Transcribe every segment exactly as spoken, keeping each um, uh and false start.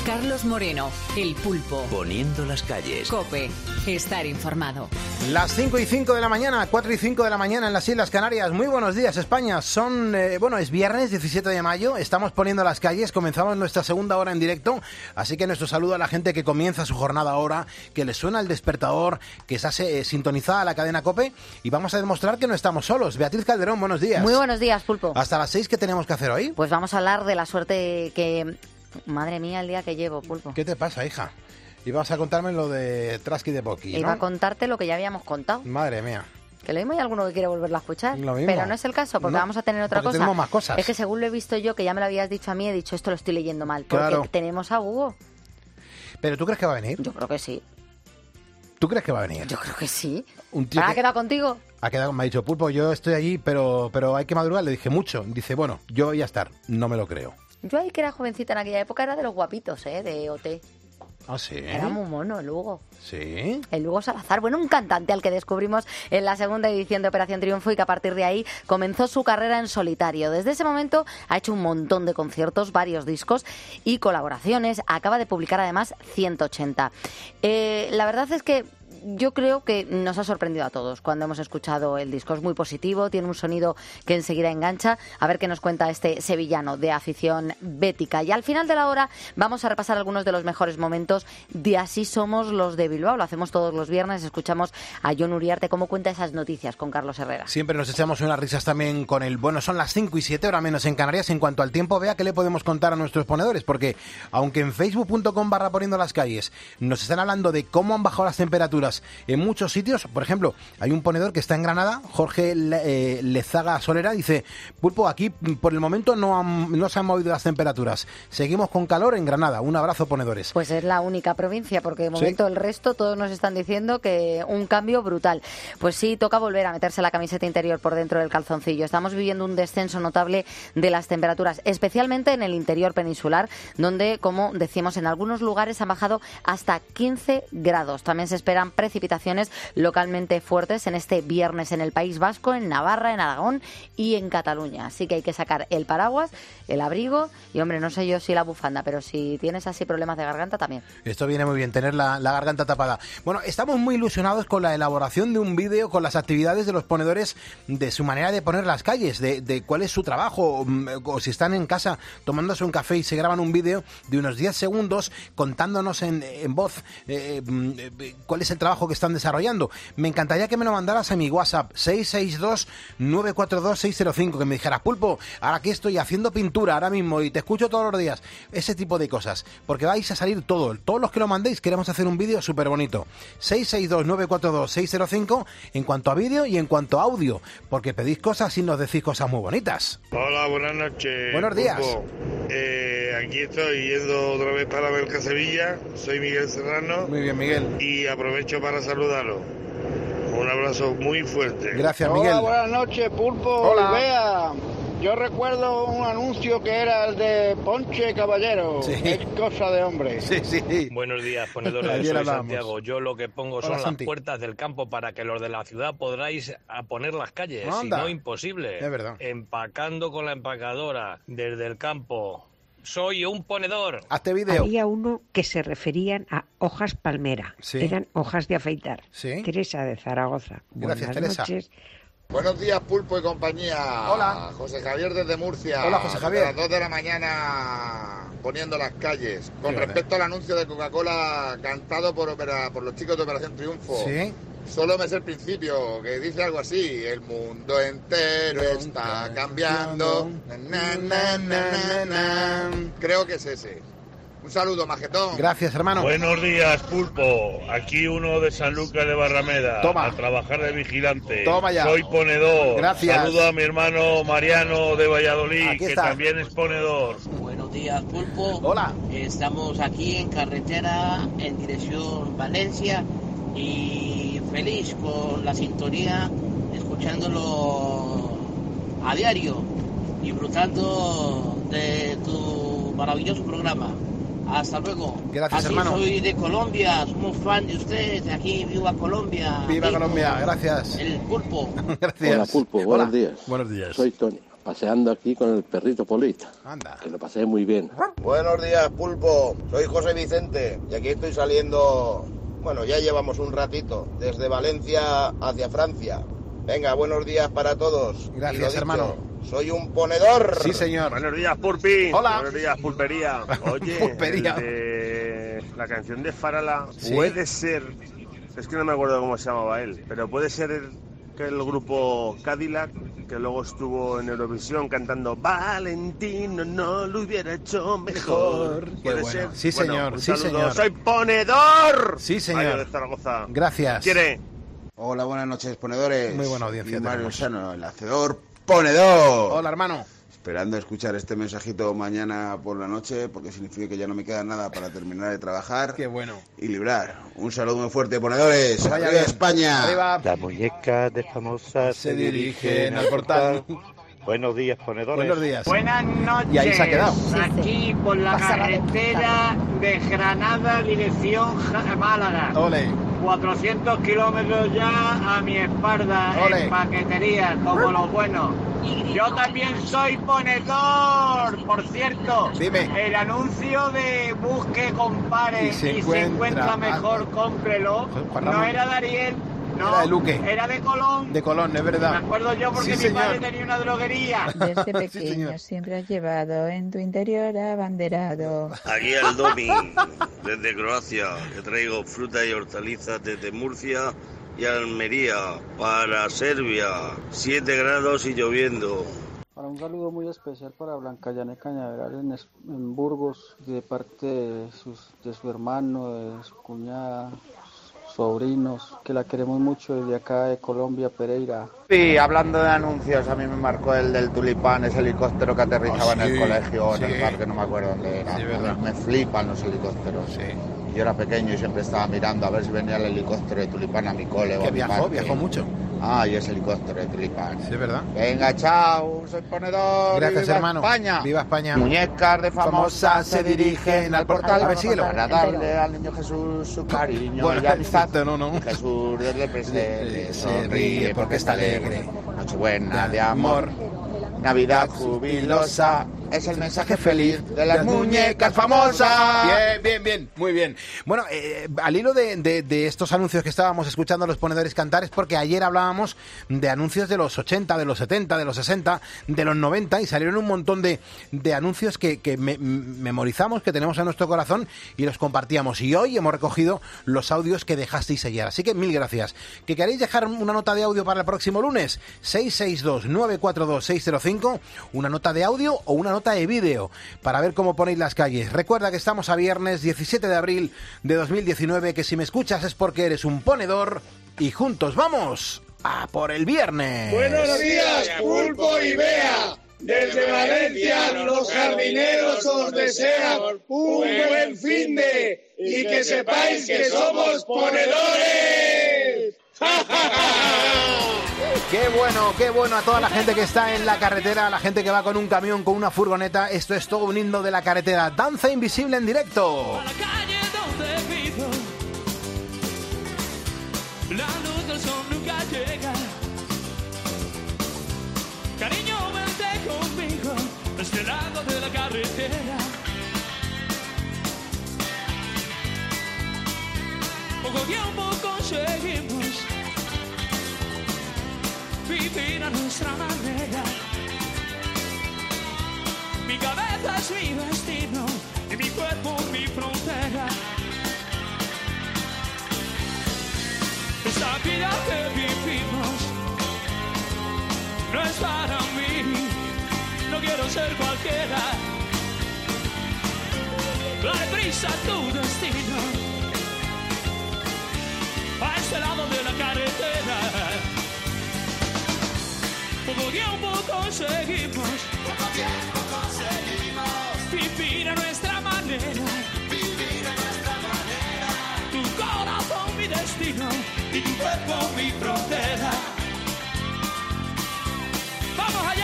Carlos Moreno, El Pulpo. Poniendo las calles. COPE. Estar informado. Las cinco y cinco de la mañana, cuatro y cinco de la mañana en las Islas Canarias. Muy buenos días, España. Son, eh, bueno, es viernes diecisiete de mayo. Estamos poniendo las calles. Comenzamos nuestra segunda hora en directo. Así que nuestro saludo a la gente que comienza su jornada ahora, que les suena el despertador, que se hace eh, sintonizada a la cadena COPE. Y vamos a demostrar que no estamos solos. Beatriz Calderón, buenos días. Muy buenos días, Pulpo. Hasta las seis, ¿qué tenemos que hacer hoy? Pues vamos a hablar de la suerte que... Madre mía, el día que llevo, Pulpo. ¿Qué te pasa, hija? Y vas a contarme lo de Trasky de Pocky, ¿no? Iba a contarte lo que ya habíamos contado. Madre mía. Que lo mismo hay alguno que quiere volverlo a escuchar. Lo mismo. Pero no es el caso, porque no, vamos a tener otra cosa. Tenemos más cosas. Es que según lo he visto yo, que ya me lo habías dicho a mí, he dicho, esto lo estoy leyendo mal. Porque claro. Tenemos a Hugo. ¿Pero tú crees que va a venir? Yo creo que sí. ¿Tú crees que va a venir? Yo creo que sí. Un tío ¿Ha que... quedado contigo? Ha quedado, me ha dicho, Pulpo, yo estoy allí, pero, pero hay que madrugar. Le dije, mucho. Dice, bueno, yo voy a estar. No me lo creo. Yo ahí que era jovencita en aquella época era de los guapitos, ¿eh? De O T. ¿Ah, sí? Era muy mono el Hugo. ¿Sí? El Hugo Salazar, bueno, un cantante al que descubrimos en la segunda edición de Operación Triunfo y que a partir de ahí comenzó su carrera en solitario. Desde ese momento ha hecho un montón de conciertos, varios discos y colaboraciones. Acaba de publicar además ciento ochenta. Eh, la verdad es que yo creo que nos ha sorprendido a todos cuando hemos escuchado el disco. Es muy positivo, tiene un sonido que enseguida engancha. A ver qué nos cuenta este sevillano de afición bética. Y al final de la hora vamos a repasar algunos de los mejores momentos de Así Somos los de Bilbao. Lo hacemos todos los viernes. Escuchamos a Jon Uriarte cómo cuenta esas noticias con Carlos Herrera. Siempre nos echamos unas risas también con el... Bueno, son las cinco y siete, hora menos en Canarias. En cuanto al tiempo, vea qué le podemos contar a nuestros ponedores. Porque aunque en facebook punto com barra poniendo las calles nos están hablando de cómo han bajado las temperaturas en muchos sitios, por ejemplo, hay un ponedor que está en Granada, Jorge eh, Lezaga Solera, dice, Pulpo, aquí por el momento no, han, no se han movido las temperaturas, seguimos con calor en Granada. Un abrazo, ponedores. Pues es la única provincia, porque de momento ¿sí? El resto todos nos están diciendo que un cambio brutal. Pues sí, toca volver a meterse la camiseta interior por dentro del calzoncillo. Estamos viviendo un descenso notable de las temperaturas, especialmente en el interior peninsular, donde, como decimos, en algunos lugares han bajado hasta quince grados. También se esperan precipitaciones localmente fuertes en este viernes en el País Vasco, en Navarra, en Aragón y en Cataluña. Así que hay que sacar el paraguas, el abrigo y, hombre, no sé yo si la bufanda, pero si tienes así problemas de garganta también. Esto viene muy bien, tener la, la garganta tapada. Bueno, estamos muy ilusionados con la elaboración de un vídeo con las actividades de los ponedores, de su manera de poner las calles, de, de cuál es su trabajo, o si están en casa tomándose un café y se graban un vídeo de unos diez segundos contándonos en, en voz eh, eh, cuál es el trabajo que están desarrollando. Me encantaría que me lo mandaras a mi WhatsApp seis seis dos, nueve cuatro dos, seis cero cinco, que me dijeras, Pulpo, ahora que estoy haciendo pintura ahora mismo y te escucho todos los días, ese tipo de cosas, porque vais a salir todo, todos los que lo mandéis queremos hacer un vídeo súper bonito. seis seis dos, nueve cuatro dos, seis cero cinco en cuanto a vídeo y en cuanto a audio, porque pedís cosas y nos decís cosas muy bonitas. Hola, buenas noches. Buenos días. Eh, aquí estoy yendo otra vez para Belca Sevilla, soy Miguel Serrano. Muy bien, Miguel. Y aprovecho para saludarlo. Un abrazo muy fuerte. Gracias, Miguel. Hola, buenas noches, Pulpo. Hola. Vea, yo recuerdo un anuncio que era el de Ponche Caballero. Sí. Es cosa de hombre. Sí, sí. Buenos días, ponedores. Soy Santiago. Yo lo que pongo son Hola, las puertas del campo para que los de la ciudad podráis a poner las calles. No, si no, imposible. Es verdad. Empacando con la empacadora desde el campo. Soy un ponedor. Hazte vídeo. Había uno que se referían a hojas palmera. Sí. Eran hojas de afeitar. Sí. Teresa de Zaragoza. Gracias, Buenas Teresa. noches. Buenos días, Pulpo y compañía. Hola. José Javier desde Murcia. Hola, José Javier. A las dos de la mañana poniendo las calles. Con Sí, respecto al anuncio de Coca-Cola cantado por, opera, por los chicos de Operación Triunfo. Sí. Solo me sé el principio, que dice algo así: el mundo entero está cambiando. Na, na, na, na, na. Creo que es ese. Un saludo, majetón. Gracias, hermano. Buenos días, Pulpo. Aquí uno de Sanlúcar de Barrameda. Toma. A trabajar de vigilante. Toma ya. Soy ponedor. Gracias. Saludo a mi hermano Mariano de Valladolid, Aquí que está. también es ponedor. Buenos días, Pulpo. Hola. Estamos aquí en carretera en dirección Valencia y feliz con la sintonía, escuchándolo a diario, disfrutando de tu maravilloso programa. Hasta luego. Gracias, Así hermano. Soy de Colombia, somos fan de ustedes. Aquí, viva Colombia. Viva amigo. Colombia, gracias. El Pulpo. Gracias. Hola, Pulpo, buenos Hola. días. Buenos días. Soy Tony. paseando aquí con el perrito Polita. Anda. Que lo pasé muy bien. Buenos días, Pulpo. Soy José Vicente y aquí estoy saliendo, bueno, ya llevamos un ratito, desde Valencia hacia Francia. Venga, buenos días para todos. Gracias, hermano. Soy un ponedor. Sí, señor. Buenos días, Pulpi. Hola. Buenos días, Pulpería. Oye, Pulpería. el de la canción de Farala, ¿Sí? puede ser, es que no me acuerdo cómo se llamaba él, pero puede ser el, que el grupo Cadillac, que luego estuvo en Eurovisión cantando Valentino no lo hubiera hecho mejor. Qué ¿Puede bueno. ser? Sí, Bueno, señor. un Sí, saludo. señor. ¡Soy ponedor! Sí, señor. Mario de Zaragoza. Gracias. ¿Quiere? Hola, buenas noches, ponedores. Muy buena audiencia Y Mario tenemos. Sano, el hacedor ponedor. Hola, hermano. Esperando escuchar este mensajito mañana por la noche, porque significa que ya no me queda nada para terminar de trabajar. Qué bueno. Y librar. Un saludo muy fuerte, ponedores. Que vaya ¡Arriba bien. España! Arriba. Las muñecas de famosas Se dirigen al portal. Buenos días, ponedores. Buenos días. Buenas noches. Y ahí se ha quedado. Aquí por la carretera de Granada, dirección Ja- Málaga. Ole. cuatrocientos kilómetros ya a mi espalda Ole. en paquetería, como los buenos. Yo también soy ponedor, por cierto. Dime. El anuncio de busque, compare Y y se se encuentra- encuentra mejor, cómprelo. Juan No Ramón. era de Ariel, no. Era de Luque. Era de Colón. De Colón, es Me verdad. acuerdo yo porque Sí, mi señor. padre tenía una droguería. Desde Sí, pequeño señor. siempre has llevado en tu interior abanderado. Aquí al Domi, desde Croacia, que traigo fruta y hortalizas desde Murcia y Almería para Serbia, siete grados y lloviendo. Para un saludo muy especial para Blanca Yane Cañaveral en, Es- en Burgos, de parte de, sus, de su hermano, de su cuñada, sobrinos, que la queremos mucho desde acá de Colombia, Pereira. Sí, hablando de anuncios, a mí me marcó el del Tulipán, ese helicóptero que aterrizaba Ah, en el sí, colegio o en sí. el parque, no me acuerdo dónde era. Sí, verdad. me flipan los helicópteros. Sí. Yo era pequeño y siempre estaba mirando a ver si venía el helicóptero de Tulipán a mi cole o Que a mi viajó, parque. viajó mucho. Ah, y ese helicóptero de Tulipán. Sí, es verdad. Venga, chao, soy ponedor. y Gracias, viva hermano. España. Viva España. Muñecas de famosas se dirigen al portal A ver, síguelo. para darle al niño Jesús su cariño Bueno, y amistad. no, no. Jesús desde el presente Se ríe porque está alegre. Nochebuena de amor. Navidad jubilosa. Es el mensaje feliz de las muñecas famosas. Bien, bien, bien, muy bien. Bueno, eh, al hilo de, de- de estos anuncios que estábamos escuchando a los ponedores cantar, es porque ayer hablábamos de anuncios de los ochenta, de los setenta, de los sesenta, de los noventa, y salieron un montón de, de anuncios que, que me- memorizamos, que tenemos en nuestro corazón y los compartíamos. Y hoy hemos recogido los audios que dejasteis ayer. Así que mil gracias. ¿Que queréis dejar una nota de audio para el próximo lunes? seis seis dos, nueve cuatro dos, seis cero cinco, una nota de audio o una nota de vídeo para ver cómo ponéis las calles. Recuerda que estamos a viernes diecisiete de abril de dos mil diecinueve, que si me escuchas es porque eres un ponedor y juntos vamos a por el viernes. Buenos días, Pulpo y Bea. Desde Valencia, los jardineros os desean un buen fin de y que sepáis que somos ponedores. Qué bueno, qué bueno a toda la gente que está en la carretera, a la gente que va con un camión, con una furgoneta. Esto es todo un himno de la carretera. Danza invisible en directo. La calle donde vivo, la luz del sol nunca llega. Cariño, vente conmigo, a este lado de la carretera. Poco tiempo conseguimos vivir a nuestra manera. Mi cabeza es mi destino y mi cuerpo mi frontera. Esta vida que vivimos no es para mí, no quiero ser cualquiera. Dale prisa a tu destino, a este lado de la carretera. Poco tiempo conseguimos, poco tiempo conseguimos vivir a nuestra manera, vivir a nuestra manera. Tu corazón mi destino y tu cuerpo mi frontera. ¡Vamos allá!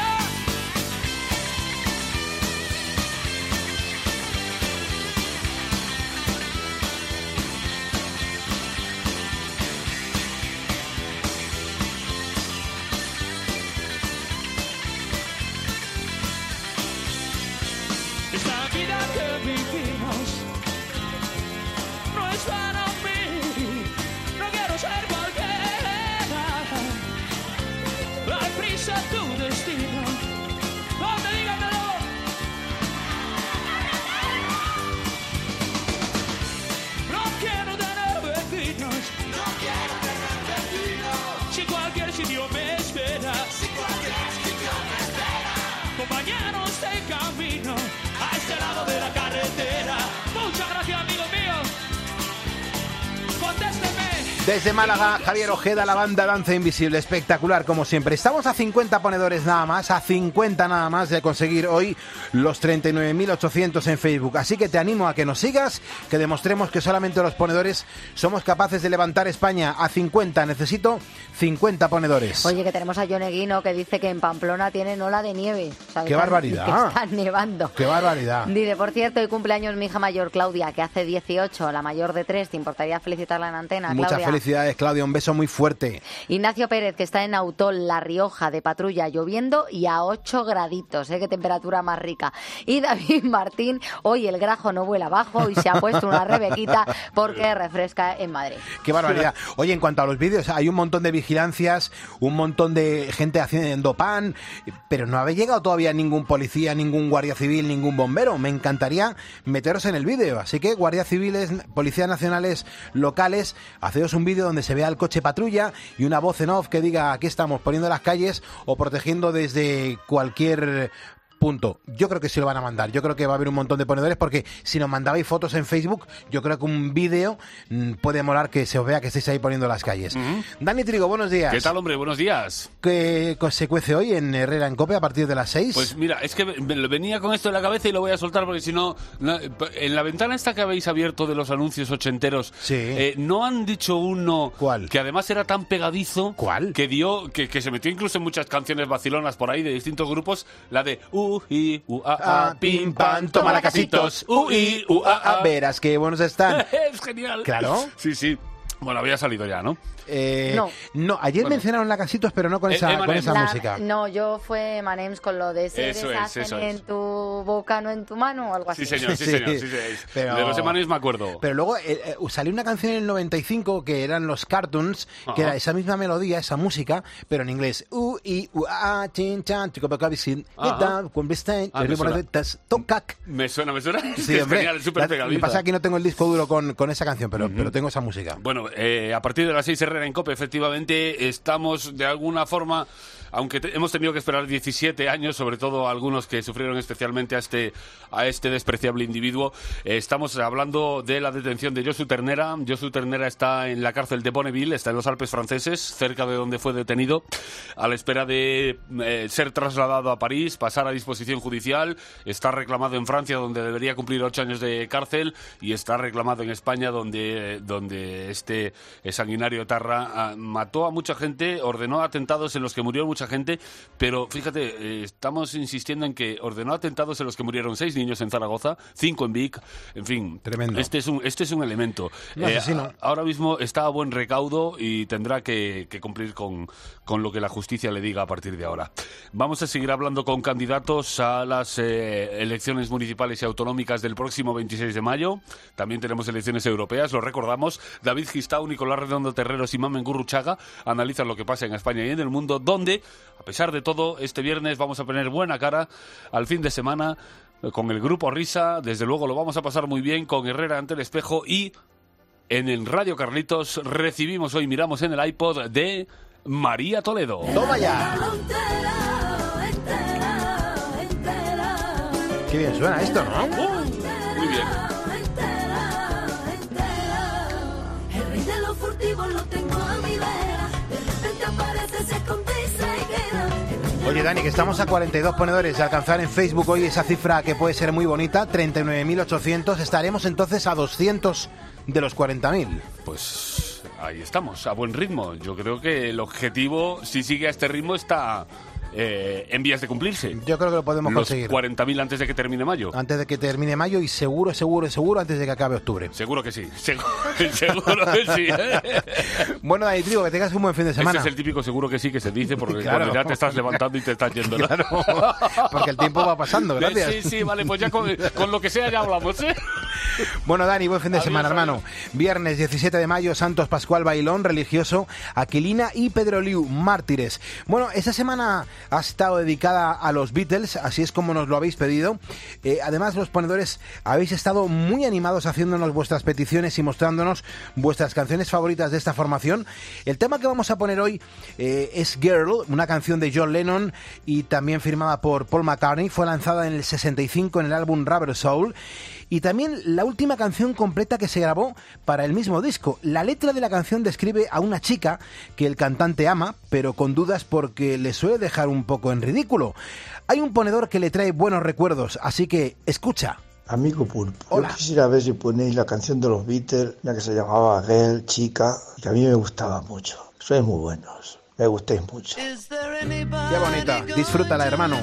Desde Málaga, Javier Ojeda, la banda Danza Invisible, espectacular como siempre. Estamos a cincuenta ponedores nada más, a cincuenta nada más de conseguir hoy los treinta y nueve mil ochocientos en Facebook. Así que te animo a que nos sigas, que demostremos que solamente los ponedores somos capaces de levantar España a cincuenta. Necesito cincuenta ponedores. Oye, que tenemos a John Eguino que dice que en Pamplona tienen ola de nieve. O sea, ¡Qué están, barbaridad! Que está nevando. ¡Qué barbaridad! Dice, por cierto, hoy cumpleaños mi hija mayor, Claudia, que hace dieciocho, la mayor de tres. ¿Te importaría felicitarla en antena, Claudia? Muchas felicidades, Claudia. Un beso muy fuerte. Ignacio Pérez, que está en Autol, La Rioja, de patrulla, lloviendo y a ocho graditos. ¿eh? Qué temperatura más rica. Y David Martín, hoy el grajo no vuela abajo y se ha puesto una rebequita porque refresca en Madrid. ¡Qué barbaridad! Oye, en cuanto a los vídeos, hay un montón de vigilancias, un montón de gente haciendo pan, pero no habéis llegado todavía ningún policía, ningún guardia civil, ningún bombero. Me encantaría meteros en el vídeo. Así que, guardias civiles, policías nacionales, locales, haceos un vídeo donde se vea el coche patrulla y una voz en off que diga aquí estamos poniendo las calles o protegiendo desde cualquier punto. Yo creo que sí lo van a mandar. Yo creo que va a haber un montón de ponedores porque si nos mandabais fotos en Facebook, yo creo que un vídeo mmm, puede molar que se os vea que estéis ahí poniendo las calles. Uh-huh. Dani Trigo, buenos días. ¿Qué tal, hombre? Buenos días. ¿Qué se cuece hoy en Herrera en Cope a partir de las seis? Pues mira, es que venía con esto en la cabeza y lo voy a soltar porque si no, no en la ventana esta que habéis abierto de los anuncios ochenteros, sí. eh, ¿no han dicho uno ¿Cuál? Que además era tan pegadizo? ¿Cuál? Que dio, que, que se metió incluso en muchas canciones vacilonas por ahí de distintos grupos, la de U, I, U, A, Ah, pim, pam, toma la casitos. U, I, U, A, A. Verás qué buenos están. Es genial. Claro. Sí, sí. Bueno, había salido ya, ¿no? Eh, no. no, ayer bueno. mencionaron la Casitos, pero no con esa, eh, con esa la, música. No, yo fue Manems con lo de se eso deshacen es, eso en es. tu boca, no en tu mano, o algo así. Sí, señor, sí, sí señor. Sí, sí. Pero, de los Emanems me acuerdo. Pero luego eh, eh, salió una canción en el noventa y cinco que eran los Cartoons, Ajá. que era esa misma melodía, esa música, pero en inglés. U, I, U, A, chin, chan, chico, pecabisin, tocac. Me suena, me suena. Sí, es hombre. Genial, es súper pegadiza. Lo que pasa es que no tengo el disco duro con, con esa canción, pero, uh-huh. pero tengo esa música. Bueno, eh, a partir de las seis Herrera en Cope, efectivamente, estamos de alguna forma, aunque te, hemos tenido que esperar diecisiete años, sobre todo algunos que sufrieron especialmente a este a este despreciable individuo, eh, estamos hablando de la detención de Josu Ternera. Josu Ternera está en la cárcel de Bonneville, está en los Alpes franceses, cerca de donde fue detenido, a la espera de eh, ser trasladado a París, pasar a disposición judicial. Está reclamado en Francia, donde debería cumplir ocho años de cárcel, y está reclamado en España, donde, donde este sanguinario etarra ah, mató a mucha gente, ordenó atentados en los que murió mucha gente, pero fíjate, eh, estamos insistiendo en que ordenó atentados en los que murieron seis niños en Zaragoza, cinco en Vic, en fin. Tremendo. Este es un, este es un elemento. Un asesino. Eh, ahora mismo está a buen recaudo y tendrá que, que cumplir con, con lo que la justicia le diga a partir de ahora. Vamos a seguir hablando con candidatos a las eh, elecciones municipales y autonómicas del próximo veintiséis de mayo. También tenemos elecciones europeas, lo recordamos. David Gistau, Nicolás Redondo Terreros y Mamen Gurruchaga analizan lo que pasa en España y en el mundo, donde, a pesar de todo, este viernes vamos a poner buena cara al fin de semana con el grupo Risa. Desde luego lo vamos a pasar muy bien con Herrera ante el espejo, y en el Radio Carlitos recibimos hoy, miramos en el iPod de María Toledo. ¡Toma ya! Qué bien suena esto, ¿no? Uh, muy bien. El rey de los furtivos lo tengo a mi vera. De repente aparece, se esconde y se queda. Oye, Dani, que estamos a cuarenta y dos ponedores de alcanzar en Facebook hoy esa cifra que puede ser muy bonita, treinta y nueve mil ochocientos. Estaremos entonces a doscientos de los cuarenta mil. Pues ahí estamos, a buen ritmo. Yo creo que el objetivo, si sigue a este ritmo, está eh, en vías de cumplirse. Yo creo que lo podemos los conseguir. cuarenta mil antes de que termine mayo. Antes de que termine mayo y seguro, seguro, seguro antes de que acabe octubre. Seguro que sí, seguro, seguro que sí. Bueno, Dani Trigo, que tengas un buen fin de semana. Ese es el típico seguro que sí que se dice porque claro. cuando ya te estás levantando y te estás yendo, ¿no? Claro, porque el tiempo va pasando, gracias. Sí, sí, vale, pues ya con, con lo que sea ya hablamos, ¿eh? Bueno, Dani, buen fin de adiós, semana, adiós. hermano. Viernes diecisiete de mayo, Santos Pascual Bailón, religioso, Aquilina y Pedro Liu, mártires. Bueno, esta semana ha estado dedicada a los Beatles, así es como nos lo habéis pedido. Eh, además, los ponedores habéis estado muy animados haciéndonos vuestras peticiones y mostrándonos vuestras canciones favoritas de esta formación. El tema que vamos a poner hoy eh, es Girl, una canción de John Lennon y también firmada por Paul McCartney. Fue lanzada en el sesenta y cinco en el álbum Rubber Soul. y también la última canción completa que se grabó para el mismo disco. La letra de la canción describe a una chica que el cantante ama, pero con dudas porque le suele dejar un poco en ridículo. Hay un ponedor que le trae buenos recuerdos, así que escucha. Amigo Pulpo, Hola. Yo quisiera ver si ponéis la canción de los Beatles, la que se llamaba Girl, Chica, que a mí me gustaba mucho. Sois muy buenos, me gustáis mucho. Qué bonita, disfrútala, hermano.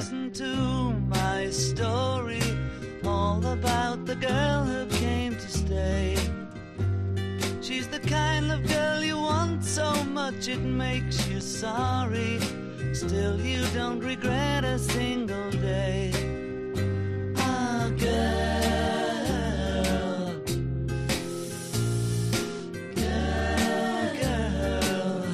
She's the kind of girl you want so much it makes you sorry. Still you don't regret a single day. Ah, girl, girl, girl.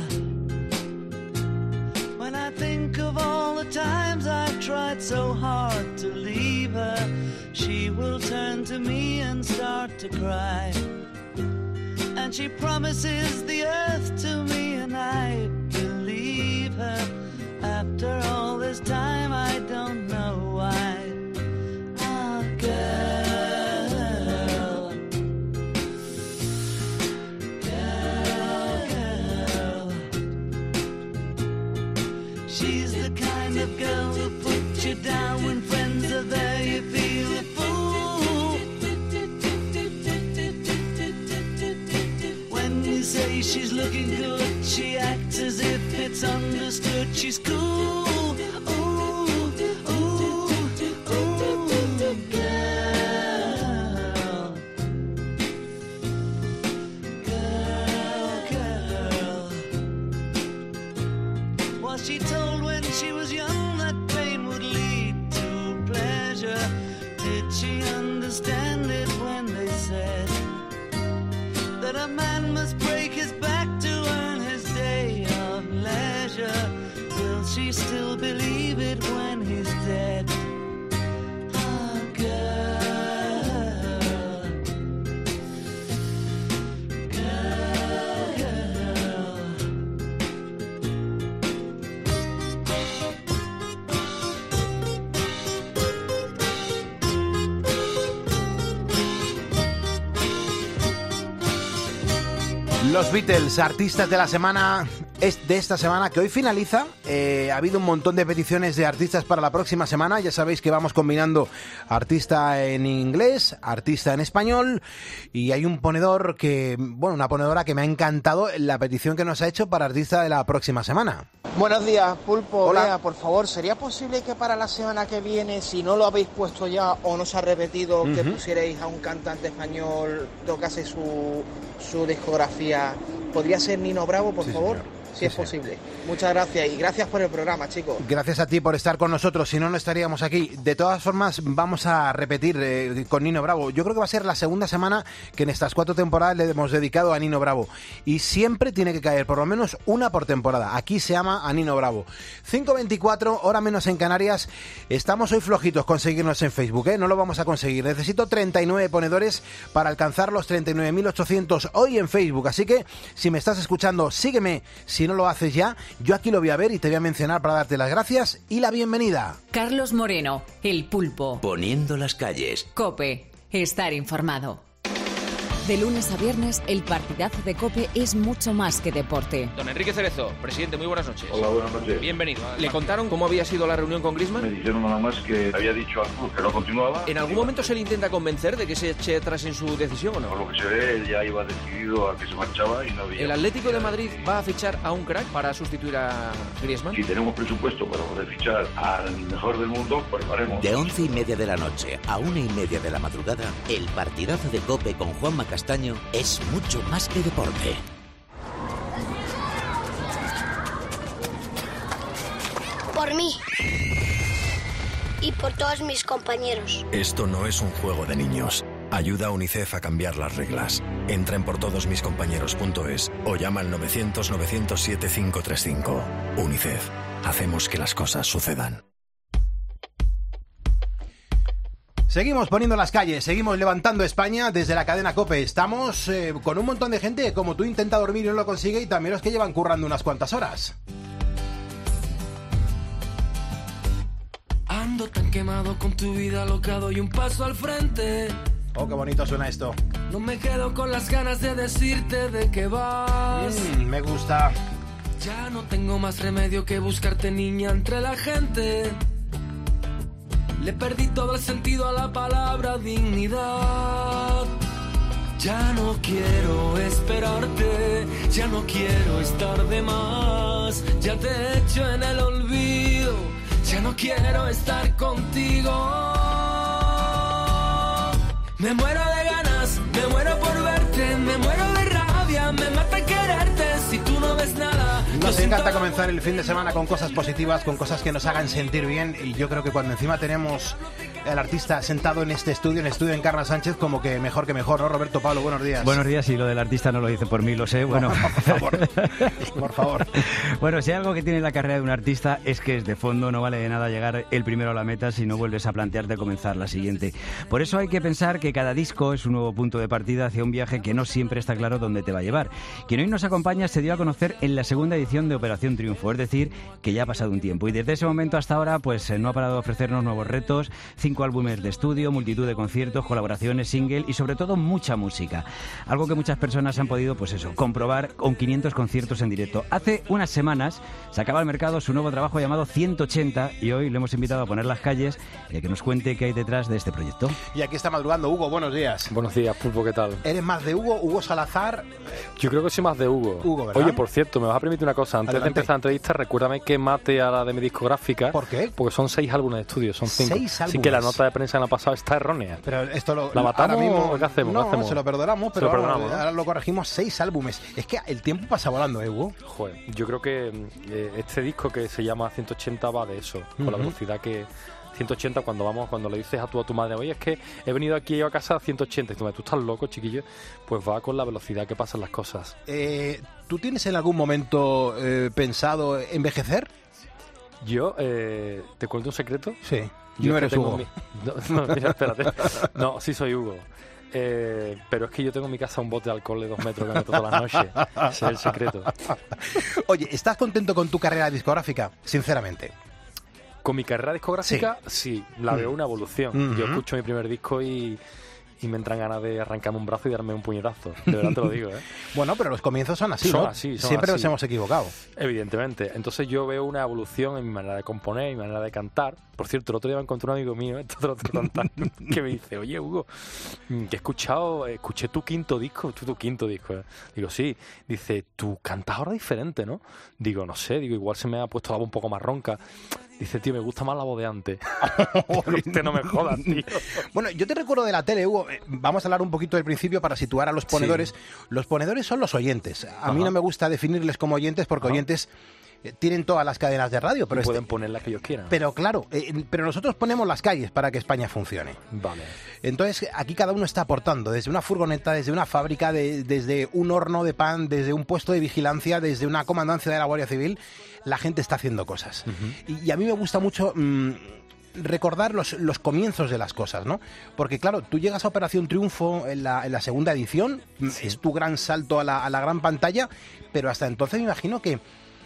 When I think of all the times I've tried so hard to leave her, she will turn to me and start to cry. And she promises the earth to me, and I believe her. After all this time, I don't know why. Ah, girl, girl, girl. She's the kind of girl who puts you down when friends are there. You feel a fool. Say she's looking good, she acts as if it's understood. She's cool, ooh, ooh, ooh, girl, girl, girl. Was she told when she was young that pain would lead to pleasure? Did she understand it when they said that a man must break his back to earn his day of leisure? Will she still believe it when he's dead? Ah, girl, girl, girl. Los Beatles, artistas de la semana, es de esta semana que hoy finaliza. Eh, ha habido un montón de peticiones de artistas para la próxima semana. Ya sabéis que vamos combinando artista en inglés, artista en español, y hay un ponedor que, bueno, una ponedora que me ha encantado la petición que nos ha hecho para artista de la próxima semana. Buenos días, Pulpo. Hola. Bea, por favor, ¿sería posible que para la semana que viene, si no lo habéis puesto ya o no se ha repetido, uh-huh. que pusierais a un cantante español, tocase su, su discografía? ¿Podría ser Nino Bravo, por sí, favor? Señor. Si sí, es sí. posible. Muchas gracias y gracias por el programa, chicos. Gracias a ti por estar con nosotros, si no, no estaríamos aquí. De todas formas, vamos a repetir eh, con Nino Bravo. Yo creo que va a ser la segunda semana que en estas cuatro temporadas le hemos dedicado a Nino Bravo. Y siempre tiene que caer por lo menos una por temporada. Aquí se llama a Nino Bravo. cinco veinticuatro, hora menos en Canarias. Estamos hoy flojitos con seguirnos en Facebook, ¿eh? No lo vamos a conseguir. Necesito treinta y nueve ponedores para alcanzar los treinta y nueve mil ochocientos hoy en Facebook. Así que, si me estás escuchando, sígueme. Si no lo haces ya, yo aquí lo voy a ver y te voy a mencionar para darte las gracias y la bienvenida. Carlos Moreno, El Pulpo. Poniendo las calles. COPE, estar informado. De lunes a viernes, el partidazo de COPE es mucho más que deporte. Don Enrique Cerezo, presidente, muy buenas noches. Hola, buenas noches. Bienvenido. ¿Le contaron cómo había sido la reunión con Griezmann? Me dijeron nada más que había dicho al club que no continuaba. ¿En algún momento se le intenta convencer de que se eche atrás en su decisión o no? Por lo que se ve, él ya iba decidido a que se marchaba y no había... ¿El Atlético de Madrid va a fichar a un crack para sustituir a Griezmann? Si tenemos presupuesto para poder fichar al mejor del mundo, pues lo haremos. De once y media de la noche a una y media de la madrugada, el partidazo de COPE con Juanma Castaño es mucho más que deporte. Por mí y por todos mis compañeros. Esto no es un juego de niños. Ayuda a UNICEF a cambiar las reglas. Entra en por todos mis compañeros punto es o llama al novecientos, novecientos siete, cinco tres cinco. UNICEF. Hacemos que las cosas sucedan. Seguimos poniendo las calles, seguimos levantando España desde la cadena COPE. Estamos eh, con un montón de gente como tú intenta dormir y no lo consigue, y también los que llevan currando unas cuantas horas. Ando tan quemado con tu vida loca, doy un paso al frente. Oh, qué bonito suena esto. No me quedo con las ganas de decirte de que vas. Mm, me gusta. Ya no tengo más remedio que buscarte, niña, entre la gente. Le perdí todo el sentido a la palabra dignidad. Ya no quiero esperarte, ya no quiero estar de más. Ya te he hecho en el olvido, ya no quiero estar contigo. Me muero de ganas, me muero por verte, me muero de rabia, me mata quererte si tú no ves nada. Nos encanta comenzar el fin de semana con cosas positivas, con cosas que nos hagan sentir bien, y yo creo que cuando encima tenemos al artista sentado en este estudio, en el estudio Encarna Sánchez, como que mejor que mejor, ¿no? Roberto Pablo, buenos días. Buenos días, y lo del artista no lo dice por mí, lo sé, bueno. No, por favor, por favor. Bueno, si hay algo que tiene la carrera de un artista es que es de fondo, no vale de nada llegar el primero a la meta si no vuelves a plantearte comenzar la siguiente. Por eso hay que pensar que cada disco es un nuevo punto de partida hacia un viaje que no siempre está claro dónde te va a llevar. Quien hoy nos acompaña se dio a conocer en la segunda edición de Operación Triunfo, es decir, que ya ha pasado un tiempo, y desde ese momento hasta ahora pues no ha parado de ofrecernos nuevos retos, cinco álbumes de estudio, multitud de conciertos, colaboraciones, single y sobre todo mucha música. Algo que muchas personas han podido, pues eso, comprobar con quinientos conciertos en directo. Hace unas semanas sacaba al mercado su nuevo trabajo llamado ciento ochenta y hoy le hemos invitado a poner las calles y que nos cuente qué hay detrás de este proyecto. Y aquí está madrugando Hugo, buenos días. Buenos días, Pulpo, ¿qué tal? ¿Eres más de Hugo, Hugo Salazar? Yo creo que soy más de Hugo. Hugo, ¿verdad? Oye, por cierto, me vas a permitir una cosa. Antes Adelante. de empezar la entrevista, recuérdame que mate a la de mi discográfica. ¿Por qué? Porque son seis álbumes de estudio, son cinco. ¿Seis álbumes? Así que la nota de prensa en la pasada está errónea. Pero esto lo, ¿La matamos ahora mismo, o qué hacemos? No, ¿Qué hacemos? se lo perdonamos, pero Se lo perdonamos, ahora, ¿no? ahora lo corregimos. Seis álbumes. Es que el tiempo pasa volando, ¿eh, Hugo? Joder, yo creo que eh, este disco que se llama ciento ochenta va de eso, con Uh-huh. la velocidad que... ciento ochenta cuando vamos, cuando le dices a tu, a tu madre, oye, es que he venido aquí a casa a ciento ochenta, y tú, tú estás loco, chiquillo, pues va con la velocidad que pasan las cosas. Eh, ¿Tú tienes en algún momento eh, pensado envejecer? Yo, eh, ¿te cuento un secreto? Sí. Yo no es que eres tengo Hugo. mi- No, no, mira, espérate. No, sí soy Hugo. Eh, pero es que yo tengo en mi casa un bote de alcohol de dos metros que meto todas las noches. Ese es el secreto. Oye, ¿estás contento con tu carrera discográfica? Sinceramente. Con mi carrera discográfica, sí, la veo una evolución. Mm. Yo Ujú. escucho mi primer disco y, y me entran ganas de arrancarme un brazo y darme un puñetazo. De verdad te lo digo, ¿eh? Bueno, pero los comienzos son así, Son ¿no? así, son Siempre así. nos hemos equivocado. Evidentemente. Entonces yo veo una evolución en mi manera de componer, en mi manera de cantar. Por cierto, el otro día me encontré un amigo mío, esto te lo tengo que contar, que me dice, oye, Hugo, mm, que he escuchado, escuché tu quinto disco, tu, tu quinto disco. ¿eh? Digo, sí. Dice, tú cantas ahora diferente, ¿no? Digo, no sé, digo, igual se me ha puesto la voz un poco más ronca. Dice, tío, me gusta más la voz de antes. Digo, usted no me jodas, tío. Bueno, yo te recuerdo de la tele, Hugo. eh, Vamos a hablar un poquito del principio para situar a los ponedores. Los ponedores son los oyentes. A mí Ajá. no me gusta definirles como oyentes porque Ajá. oyentes eh, tienen todas las cadenas de radio. Pero, Pueden este- poner la que ellos quieran. pero claro, eh, pero nosotros ponemos las calles para que España funcione. Vale. Entonces, aquí cada uno está aportando, desde una furgoneta, desde una fábrica, de- desde un horno de pan, desde un puesto de vigilancia, desde una comandancia de la Guardia Civil, la gente está haciendo cosas. y, y a mí me gusta mucho mm, recordar los, los comienzos de las cosas, ¿no? Porque claro, tú llegas a Operación Triunfo en la, en la segunda edición, mm, es tu gran salto a la, a la gran pantalla, pero hasta entonces me imagino que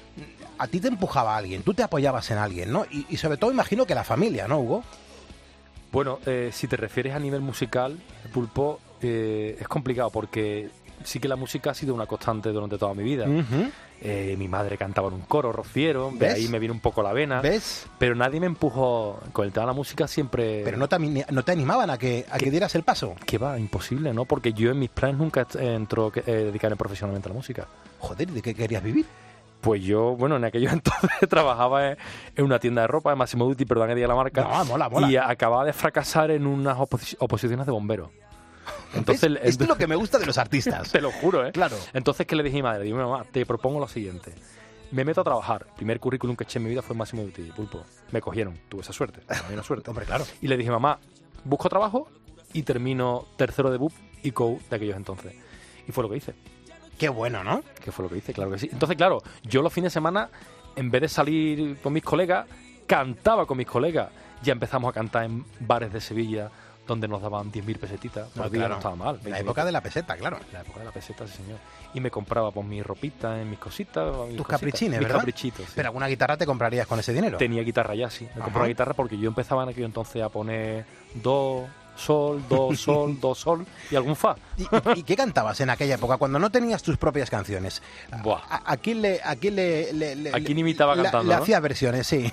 a ti te empujaba alguien, tú te apoyabas en alguien, ¿no? Y, y sobre todo imagino que la familia, ¿no, Hugo? Bueno, eh, si te refieres a nivel musical, Pulpo, eh, es complicado porque sí que la música ha sido una constante durante toda mi vida. Ujú. Eh, mi madre cantaba en un coro rociero, de ¿Ves? ahí me vino un poco la vena. ¿Ves? Pero nadie me empujó con el tema de la música siempre. Pero no te, ami- no te animaban a que, a que dieras el paso. Que va, imposible, ¿no? Porque yo en mis planes nunca entró que, eh, dedicarme profesionalmente a la música. Joder, ¿de qué querías vivir? Pues yo, bueno, en aquellos entonces trabajaba en en una tienda de ropa, de Massimo Dutti, perdón que diga la marca. No, mola, mola. Y acababa de fracasar en unas oposi- oposiciones de bomberos. Entonces, ¿Ves? Esto es lo que me gusta de los artistas. Te lo juro, ¿eh? Claro. Entonces, ¿qué le dije a mi madre? Le digo, mamá, te propongo lo siguiente. Me meto a trabajar. El primer currículum que eché en mi vida fue en Massimo Dutti, Pulpo. Me cogieron. Tuve esa suerte. Tuve una suerte. Hombre, claro. Y le dije, mamá, busco trabajo y termino tercero de B U P y C O U de aquellos entonces. Y fue lo que hice. Qué bueno, ¿no? Que fue lo que hice, claro que sí. Entonces, claro, yo los fines de semana, en vez de salir con mis colegas, cantaba con mis colegas. Ya empezamos a cantar en bares de Sevilla, donde nos daban diez mil pesetitas. Por No, día, claro. no estaba mal. La época de la peseta, claro. La época de la peseta, sí, señor. Y me compraba pues mis ropitas, mis cositas. Mis Tus cositas, caprichines, mis ¿verdad? caprichitos, sí. Pero alguna guitarra te comprarías con ese dinero. Tenía guitarra ya, sí. Me compré Ajá. una guitarra porque yo empezaba en aquello entonces a poner do, sol, do, sol, do, sol y algún fa. ¿Y, y, y qué cantabas en aquella época cuando no tenías tus propias canciones? Buah. ¿A, a quién le, a quién le, le, le ¿A quién imitaba le, cantando? Le ¿no? hacía versiones, sí.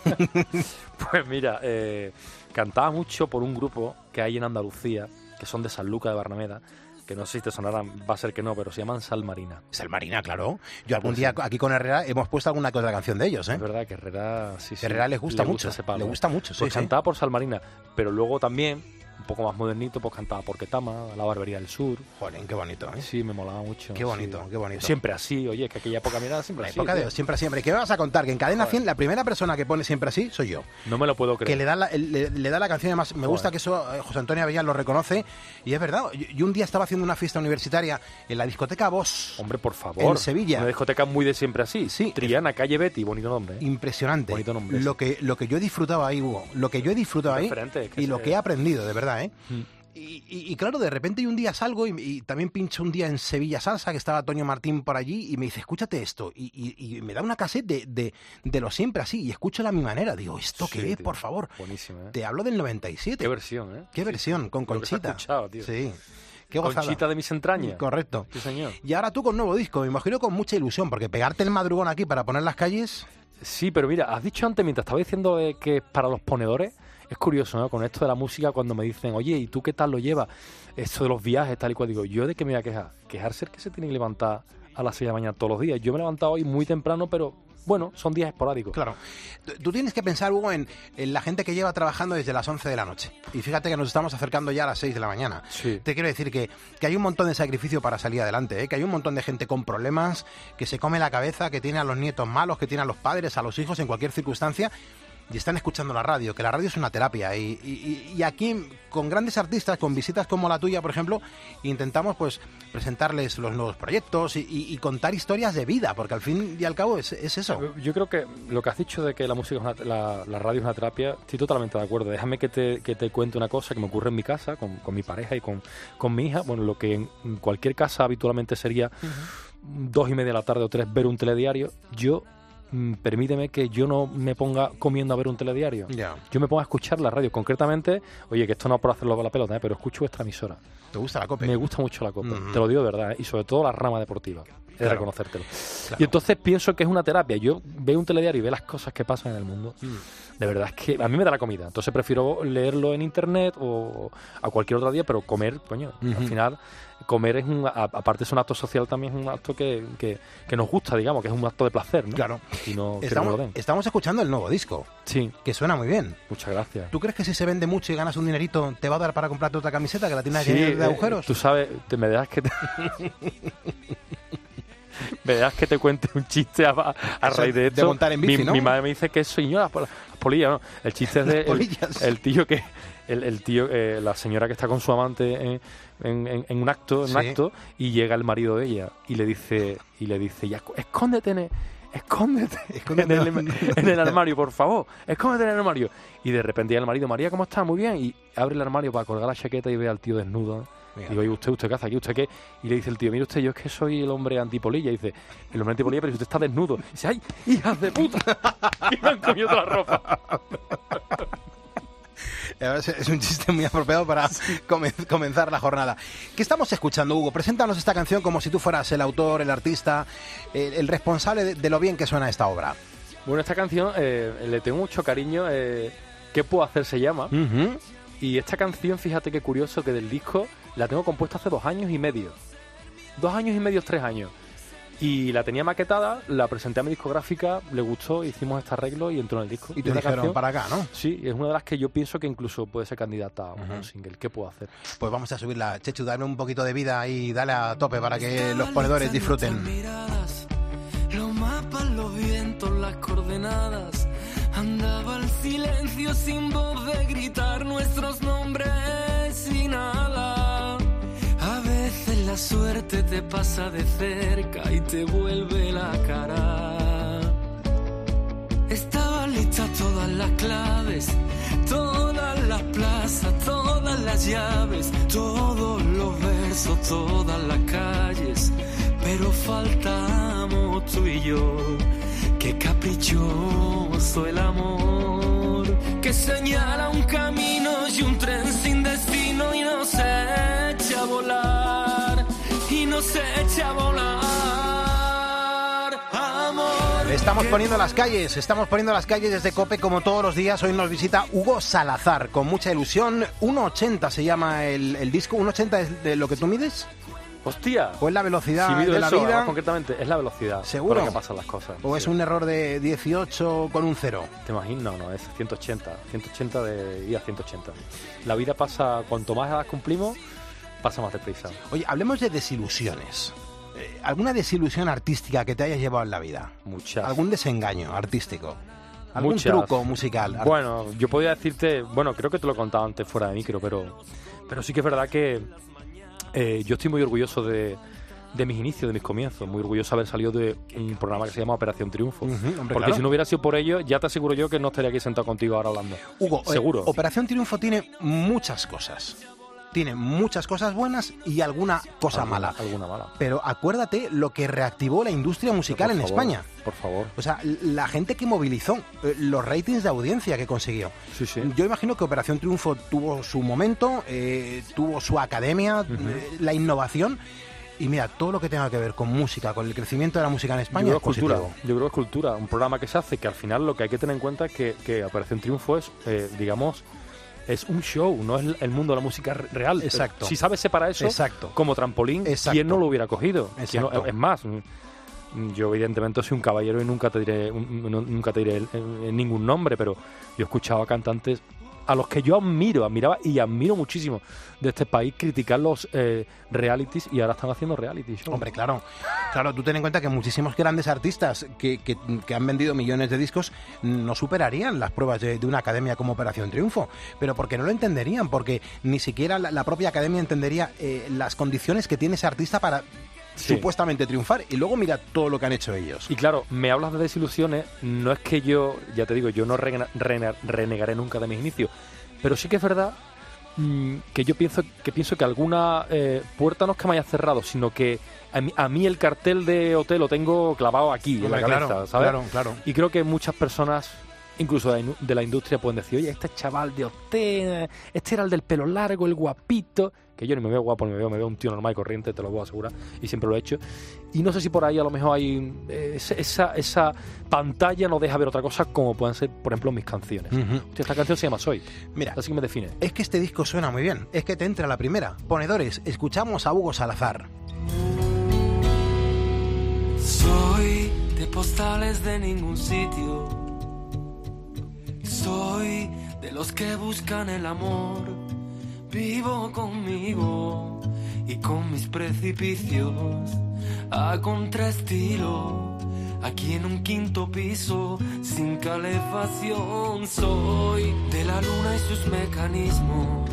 Pues mira, eh, cantaba mucho por un grupo que hay en Andalucía, que son de Sanlúcar de Barrameda, que no sé si te sonarán, va a ser que no, pero se llaman Salmarina. Salmarina, claro. Yo algún Pues día sí. aquí con Herrera hemos puesto alguna que otra canción de ellos, ¿eh? Es verdad que Herrera, sí, sí. Herrera les gusta mucho, ese palo, le ¿eh? gusta mucho, sí, Pues sí. cantaba por Salmarina, pero luego también, un poco más modernito, pues cantaba por Ketama, La Barbería del Sur. Joder, qué bonito, ¿eh? Sí, me molaba mucho. Qué bonito, sí. qué bonito. Siempre así, oye, es que aquella época mira siempre La así. época de tío. siempre siempre. ¿Qué me vas a contar? Que en Cadena Joder. cien la primera persona que pone siempre así soy yo. No me lo puedo creer. Que le da la, le, le da la canción, además me Joder. gusta que eso eh, José Antonio Avellán lo reconoce y es verdad. Yo, yo un día estaba haciendo una fiesta universitaria en la discoteca Voss. Hombre, por favor. En Sevilla. Una discoteca muy de siempre así. Sí. Triana, calle Betty, bonito nombre. ¿eh? Impresionante. Bonito nombre. Lo que, lo que yo he disfrutado ahí, Hugo. Lo que yo he disfrutado ahí Referente, es que y lo se- que he aprendido, de verdad, ¿eh? Mm. Y, y- y claro, de repente un día salgo y, y también pincho un día en Sevilla Salsa, que estaba Toño Martín por allí, y me dice, escúchate esto. Y, y- y me da una cassette de, de, de lo siempre así, y escucho a mi manera. Digo, ¿esto Sí, qué es, tío. por favor? Buenísimo, ¿eh? Te hablo del noventa y siete. Qué versión, ¿eh? ¿Qué versión? Con Lo que se ha Conchita. escuchado, tío. Sí. Qué gozada. Conchita de mis entrañas. Correcto. Sí, señor. Y ahora tú con nuevo disco, me imagino con mucha ilusión, porque pegarte el madrugón aquí para poner las calles... Sí, pero mira, has dicho antes, mientras estaba diciendo eh, que es para los ponedores, es curioso, ¿no? Con esto de la música, cuando me dicen, oye, ¿y tú qué tal lo llevas? Esto de los viajes, tal y cual, digo, ¿yo de qué me voy a quejar? Quejarse es que se tiene que levantar a las seis de la mañana todos los días. Yo me he levantado hoy muy temprano, pero bueno, son días esporádicos. Claro. Tú- Tú tienes que pensar, Hugo, en, en la gente que lleva trabajando desde las once de la noche. Y fíjate que nos estamos acercando ya a las seis de la mañana. Sí. Te quiero decir que, que hay un montón de sacrificio para salir adelante, ¿eh? Que hay un montón de gente con problemas, que se come la cabeza, que tiene a los nietos malos, que tiene a los padres, a los hijos en cualquier circunstancia. Y están escuchando la radio, que la radio es una terapia. Y, y- y aquí, con grandes artistas, con visitas como la tuya, por ejemplo, intentamos pues presentarles los nuevos proyectos y, y- y contar historias de vida, porque al fin y al cabo es, es eso. Yo creo que lo que has dicho de que la música es una, la, la radio es una terapia, estoy totalmente de acuerdo. Déjame que te, que te cuente una cosa que me ocurre en mi casa, con, con mi pareja y con, con mi hija. Bueno, lo que en, en cualquier casa habitualmente sería dos y media de la tarde o tres ver un telediario. Yo, mm, permíteme que yo no me ponga comiendo a ver un telediario. Ya. Yo me pongo a escuchar la radio. Concretamente, oye, que esto no es por hacerlo con la pelota, ¿eh? Pero escucho vuestra emisora. ¿Te gusta la COPE? Me gusta mucho la COPE, Ujú. te lo digo de verdad, ¿eh? Y sobre todo la rama deportiva, es de Claro. reconocértelo. Claro. Y entonces pienso que es una terapia. Yo veo un telediario y veo las cosas que pasan en el mundo. Mm. De verdad es que a mí me da la comida. Entonces prefiero leerlo en internet o a cualquier otro día, pero comer, coño, Ujú. al final comer es un, a- aparte es un acto social, también es un acto que, que, que nos gusta, digamos, que es un acto de placer, ¿no? Claro. Y no quiero que me Estamos, lo den. estamos escuchando el nuevo disco, Sí, que suena muy bien. muchas gracias. ¿Tú crees que si se vende mucho y ganas un dinerito, te va a dar para comprarte otra camiseta que la tienes Sí, llena de eh, agujeros? tú sabes, te, me dejas que te... me dejas que te cuente un chiste a, a Eso raíz de de esto. montar en bici, mi, ¿no? mi madre me dice que soy yo, las, pol- las polillas, ¿no? El chiste es de Las el, polillas. el tío que... El, el tío, eh, la señora que está con su amante en, en- en- en un acto, en un Sí. acto, y llega el marido de ella y le dice, y le dice, ya, escóndete en el, escóndete, Escóndete. En, el, en el armario, por favor, escóndete en el armario. Y de repente llega el marido, María, ¿cómo está? Muy bien. Y abre el armario para colgar la chaqueta y ve al tío desnudo. Mira. Digo, oye, usted, usted qué hace aquí, usted qué. Y le dice el tío, mire usted, yo es que soy el hombre antipolilla. Y dice, el hombre antipolilla, pero si usted está desnudo. Y dice, ¡ay, hijas de puta! Y me han comido toda la ropa. Es es un chiste muy apropiado para comen- comenzar la jornada. ¿Qué estamos escuchando, Hugo? Preséntanos esta canción como si tú fueras el autor, el artista, el, el responsable de, de lo bien que suena esta obra. Bueno, esta canción eh, le tengo mucho cariño. Eh, ¿Qué puedo hacer? Se llama. Ujú. Y esta canción, fíjate qué curioso, que del disco la tengo compuesta hace dos años y medio. Dos años y medio, tres años. Y la tenía maquetada, la presenté a mi discográfica, le gustó, hicimos este arreglo y entró en el disco. Y te es una dijeron canción- para acá, ¿no? Sí, es una de las que yo pienso que incluso puede ser candidata a un Ujú. single. ¿Qué puedo hacer? Pues vamos a subirla. Chechu, dale un poquito de vida y dale a tope para que los ponedores disfruten. Miradas, los mapas, los vientos, las coordenadas. Andaba el silencio sin voz de gritar nuestros nombres y nada. A veces la suerte te pasa de cerca y te vuelve la cara. Estaban listas todas las claves, todas las plazas, todas las llaves, todos los versos, todas las calles, pero faltamos tú y yo. Qué caprichoso el amor, que señala un camino y un tren sin destino, y nos eche a volar y nos eche a volar. Amor. Estamos poniendo las calles, estamos poniendo las calles desde COPE como todos los días. Hoy nos visita Hugo Salazar con mucha ilusión. uno ochenta se llama el, el disco. ¿uno ochenta es de lo que tú mides? Hostia. ¿O es la velocidad si mido de la eso, vida? Concretamente, es la velocidad. ¿Seguro? Por la que pasan las cosas. ¿O sí. es un error de dieciocho con un cero? ¿Te imaginas? No, no, es ciento ochenta. ciento ochenta de vida, ciento ochenta. La vida pasa, cuanto más edad cumplimos, pasa más deprisa. Oye, hablemos de desilusiones. Eh, ¿Alguna desilusión artística que te hayas llevado en la vida? Muchas. ¿Algún desengaño artístico? ¿Algún Muchas. truco musical? Bueno, yo podría decirte, bueno, creo que te lo he contado antes fuera de micro, pero, pero sí que es verdad que eh, yo estoy muy orgulloso de, de mis inicios, de mis comienzos, muy orgulloso de haber salido de un programa que se llama Operación Triunfo. Uh-huh, hombre, porque claro. Si no hubiera sido por ello, ya te aseguro yo que no estaría aquí sentado contigo ahora hablando. Hugo, seguro. Eh, Operación Triunfo tiene muchas cosas. Tiene muchas cosas buenas y alguna cosa alguna, mala. Alguna mala. Pero acuérdate lo que reactivó la industria musical en favor, España. Por favor. O sea, la gente que movilizó, eh, los ratings de audiencia que consiguió. Sí, sí. Yo imagino que Operación Triunfo tuvo su momento, eh, tuvo su academia, uh-huh. eh, la innovación. Y mira, todo lo que tenga que ver con música, con el crecimiento de la música en España, yo creo es cultura. positivo. Yo creo que es cultura. Un programa que se hace que al final lo que hay que tener en cuenta es que, que Operación Triunfo es, eh, digamos... es un show, no es el mundo de la música real. Exacto. Si sabes separar eso Exacto. como trampolín, Exacto. ¿quién no lo hubiera cogido? No, es más, yo evidentemente soy un caballero y nunca te diré, nunca te diré ningún nombre, pero yo he escuchado a cantantes a los que yo admiro, admiraba y admiro muchísimo de este país criticar los eh, realities y ahora están haciendo reality show. Hombre, claro, claro, tú ten en cuenta que muchísimos grandes artistas que, que, que han vendido millones de discos no superarían las pruebas de, de una academia como Operación Triunfo, pero porque no lo entenderían, porque ni siquiera la, la propia academia entendería eh, las condiciones que tiene ese artista para... Sí. Supuestamente triunfar, y luego mira todo lo que han hecho ellos. Y claro, me hablas de desilusiones, no es que yo, ya te digo, yo no rena, rena, renegaré nunca de mis inicios, pero sí que es verdad mmm, que yo pienso que pienso que alguna eh, puerta no es que me haya cerrado, sino que a mí, a mí el cartel de O T lo tengo clavado aquí, Hombre, en la cabeza, claro, ¿sabes? Claro, claro. Y creo que muchas personas, incluso de, de la industria, pueden decir, oye, este chaval de O T, este era el del pelo largo, el guapito... que yo ni me veo guapo, ni me veo, me veo un tío normal y corriente, te lo puedo asegurar, y siempre lo he hecho. Y no sé si por ahí a lo mejor hay eh, esa, esa pantalla no deja ver otra cosa como pueden ser, por ejemplo, mis canciones. Uh-huh. Hostia, esta canción se llama Soy. Mira, así que me define. Es que este disco suena muy bien, es que te entra la primera. Ponedores, escuchamos a Hugo Salazar. Soy de postales de ningún sitio, soy de los que buscan el amor. Vivo conmigo y con mis precipicios a contraestilo, aquí en un quinto piso sin calefacción. Soy de la luna y sus mecanismos,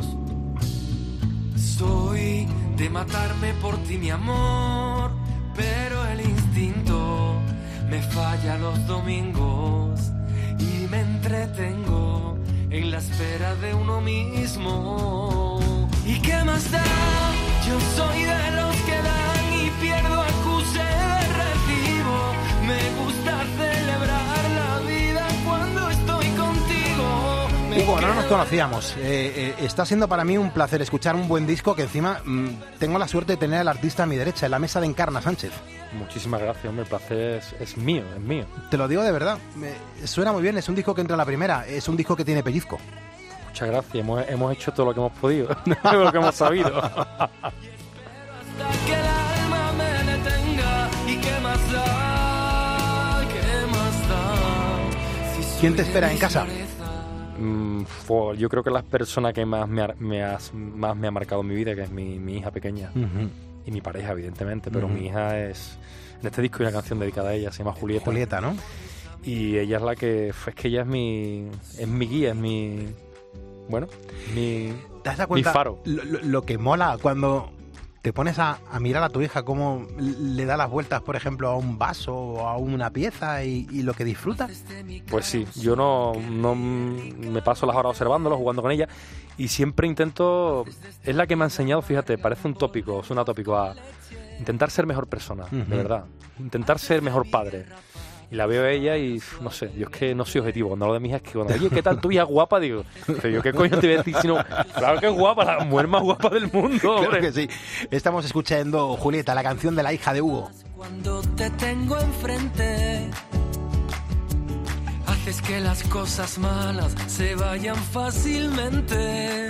soy de matarme por ti, mi amor, pero el instinto me falla los domingos y me entretengo en la espera de uno mismo. ¿Y qué más da? Yo soy de los que dan y pierdo, acuse de recibo. Me gusta celebrar la vida cuando estoy contigo. Me Hugo, no nos conocíamos. Eh, eh, está siendo para mí un placer escuchar un buen disco que encima mmm, tengo la suerte de tener al artista a mi derecha, en la mesa de Encarna Sánchez. Muchísimas gracias, hombre, el placer es, es mío, es mío. Te lo digo de verdad, me, suena muy bien, es un disco que entra a la primera, es un disco que tiene pellizco. Muchas gracias, hemos, hemos hecho todo lo que hemos podido, lo que hemos sabido. Que el alma me detenga y qué más da, qué más da. Si ¿Quién te espera en casa? Mm, fue, yo creo que la persona que más me ha, me ha, más me ha marcado en mi vida, que es mi, mi hija pequeña. Uh-huh. Y mi pareja, evidentemente, pero uh-huh. mi hija es... En este disco hay una canción dedicada a ella, se llama Julieta. Julieta, ¿no? Y ella es la que... Es que ella es mi... Es mi guía, es mi... Bueno, mi... ¿Te das cuenta mi faro. Lo, lo, lo que mola cuando te pones a, a mirar a tu hija cómo le da las vueltas, por ejemplo, a un vaso o a una pieza y, y lo que disfruta? Pues sí, yo no, no me paso las horas observándolo, jugando con ella y siempre intento... Es la que me ha enseñado, fíjate, parece un tópico, suena tópico a intentar ser mejor persona, uh-huh. de verdad. Intentar ser mejor padre. y la veo a ella y no sé, yo es que no soy objetivo. Cuando hablo de mi hija es que cuando, oye, ¿qué tal tu hija guapa? Digo, pero yo qué coño te voy a decir si no, claro que es guapa, la mujer más guapa del mundo, hombre. Claro que sí. Estamos escuchando, Julieta, la canción de la hija de Hugo. Cuando te tengo enfrente, haces que las cosas malas se vayan fácilmente.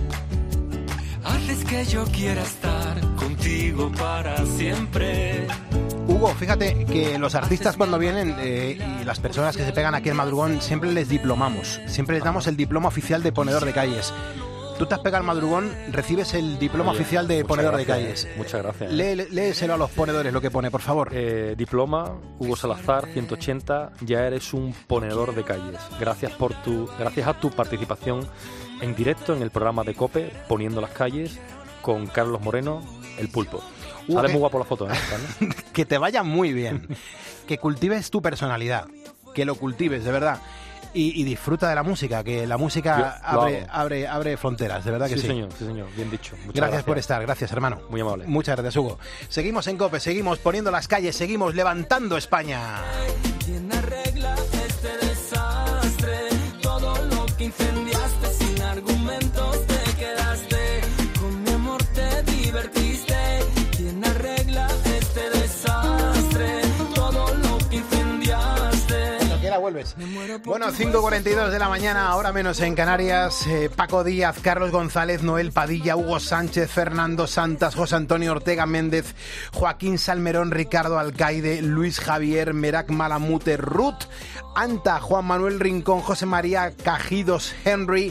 Haces que yo quiera estar contigo para siempre. Hugo, fíjate que los artistas cuando vienen eh, y las personas que se pegan aquí en Madrugón siempre les diplomamos, siempre les damos el diploma oficial de ponedor de calles. Tú te has pegado al madrugón, recibes el diploma Oye, oficial de ponedor gracias, de calles. Muchas gracias. Lé, léeselo a los ponedores lo que pone, por favor. Eh, diploma, Hugo Salazar, ciento ochenta, ya eres un ponedor de calles. Gracias por tu, gracias a tu participación en directo en el programa de COPE, Poniendo las calles, con Carlos Moreno, el Pulpo. Hugo, Sale que- muy guapo la foto, ¿eh? ¿Vale? Que te vaya muy bien, que cultives tu personalidad, que lo cultives, de verdad. Y, y disfruta de la música, que la música Yo lo abre, hago. abre, abre fronteras, de verdad que sí. Sí, señor, sí, señor, bien dicho. Muchas Gracias, por estar, gracias hermano. Muy amable. Muchas gracias, Hugo. Seguimos en COPE, seguimos poniendo las calles, seguimos levantando España. ¿Quién arregla este desastre? Todo lo que incendiaste sin argumentos te quedaste. Con mi amor te divertiste. ¿Quién arregla este desastre? Todo lo que incendiaste. Cuando quiera vuelves. Bueno, cinco cuarenta y dos de la mañana, ahora menos en Canarias. Eh, Paco Díaz, Carlos González, Noel Padilla, Hugo Sánchez, Fernando Santas, José Antonio Ortega Méndez, Joaquín Salmerón, Ricardo Alcaide, Luis Javier, Merak Malamute, Ruth, Anta, Juan Manuel Rincón, José María Cajidos, Henry,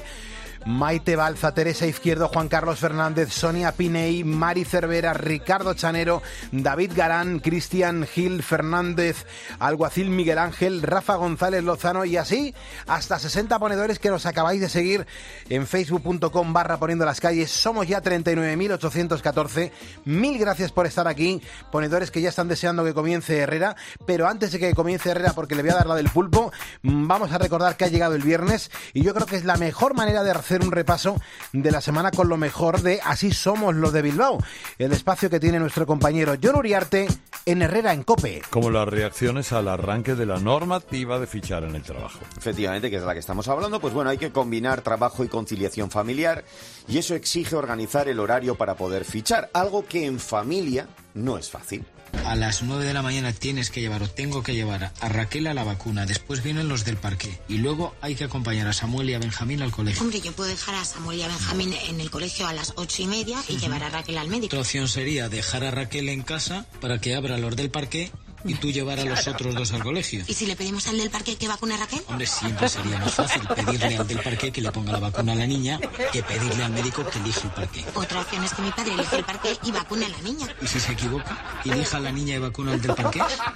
Maite Balza, Teresa Izquierdo, Juan Carlos Fernández, Sonia Piney, Mari Cervera, Ricardo Chanero, David Garán, Cristian Gil Fernández, Alguacil Miguel Ángel, Rafa González Lozano y así hasta sesenta ponedores que nos acabáis de seguir en facebook punto com barra poniendo las calles. Somos ya treinta y nueve mil ochocientos catorce. Mil gracias por estar aquí, ponedores que ya están deseando que comience Herrera, pero antes de que comience Herrera, porque le voy a dar la del pulpo, vamos a recordar que ha llegado el viernes y yo creo que es la mejor manera de hacer un repaso de la semana con lo mejor de Así somos los de Bilbao, el espacio que tiene nuestro compañero Jon Uriarte en Herrera en COPE. Como las reacciones al arranque de la normativa de fichar en el trabajo. Efectivamente, que es de la que estamos hablando, pues bueno, hay que combinar trabajo y conciliación familiar y eso exige organizar el horario para poder fichar, algo que en familia no es fácil. A las nueve de la mañana tienes que llevar o tengo que llevar a Raquel a la vacuna, después vienen los del parque y luego hay que acompañar a Samuel y a Benjamín al colegio. Hombre, yo puedo dejar a Samuel y a Benjamín en el colegio a las ocho y media y uh-huh. llevar a Raquel al médico. Otra opción sería dejar a Raquel en casa para que abra los del parque y tú llevar a los otros dos al colegio. ¿Y si le pedimos al del parque que vacune a Raquel? Hombre, siempre sería más fácil pedirle al del parque que le ponga la vacuna a la niña que pedirle al médico que elija el parque. Otra opción es que mi padre elige el parque y vacune a la niña. ¿Y si se equivoca? ¿Elija a la niña y vacuna al del parque?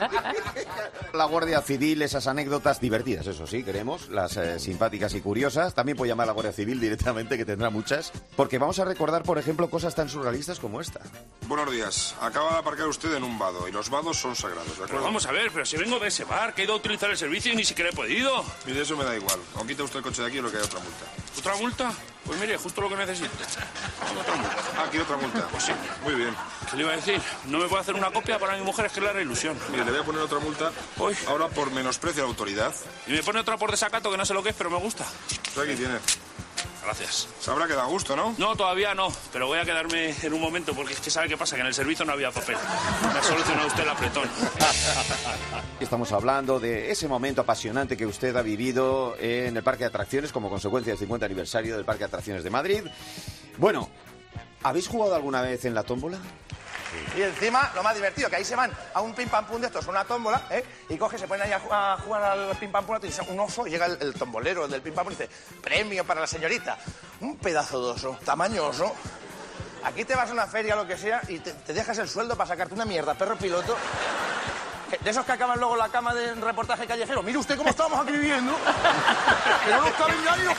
La Guardia Civil, esas anécdotas divertidas, eso sí, queremos, las eh, simpáticas y curiosas. También puede llamar a la Guardia Civil directamente, que tendrá muchas, porque vamos a recordar, por ejemplo, cosas tan surrealistas como esta. Buenos días. Acaba de aparcar usted en un vado y los vados son sagrados, ¿de acuerdo? Pero vamos a ver, pero si vengo de ese bar, que he ido a utilizar el servicio y ni siquiera he podido. Y de eso me da igual. O quita usted el coche de aquí o lo que hay otra multa. ¿Otra multa? Pues mire, justo lo que necesito. Otra multa. Ah, ¿quiere otra multa? Pues sí. Muy bien. ¿Qué le iba a decir? No me puede hacer una copia para mi mujer, es que le hará ilusión. Mire, le voy a poner otra multa hoy, ahora por menosprecio a la autoridad. Y me pone otra por desacato, que no sé lo que es, pero me gusta. Pues aquí tiene. Gracias. Sabrá que da gusto, ¿no? No, todavía no, pero voy a quedarme en un momento porque es que sabe qué pasa, que en el servicio no había papel. Me ha solucionado usted el apretón. Estamos hablando de ese momento apasionante que usted ha vivido en el Parque de Atracciones como consecuencia del cincuenta aniversario del Parque de Atracciones de Madrid. Bueno, ¿habéis jugado alguna vez en la tómbola? Y encima, lo más divertido, que ahí se van a un pim pam pum de estos, una tómbola, ¿eh? Y coge, se ponen ahí a, ju- a jugar al pim pam pum, y dice un oso, y llega el, el tombolero, el del pim pam pum, y dice, premio para la señorita. Un pedazo de oso, tamaño oso. Aquí te vas a una feria o lo que sea y te, te dejas el sueldo para sacarte una mierda, perro piloto. De esos que acaban luego en la cama de reportaje callejero. Mire usted cómo estamos aquí viviendo. Que no nos caben ya ni los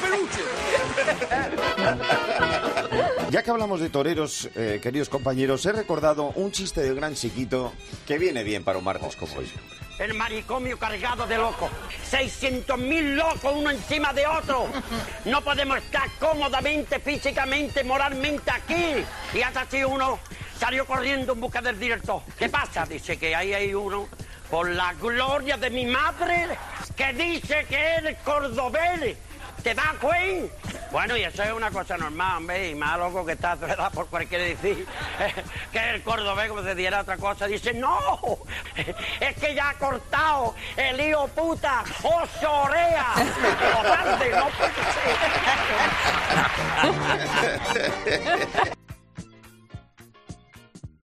peluches. Ya que hablamos de toreros, eh, queridos compañeros, he recordado un chiste del Gran Chiquito que viene bien para un martes como hoy. El manicomio cargado de locos. seiscientos mil locos uno encima de otro. No podemos estar cómodamente, físicamente, moralmente aquí. Y hasta así uno salió corriendo en busca del director. ¿Qué pasa? Dice que ahí hay uno por la gloria de mi madre, que dice que eres cordobés. ¿Te das cuenta? Bueno, y eso es una cosa normal, hombre, y más loco que está, ¿verdad? Por cualquier decir que el cordobés, como se diera otra cosa, dice, no, es que ya ha cortado el hijo puta, oso orea, lo grande, no puede ser.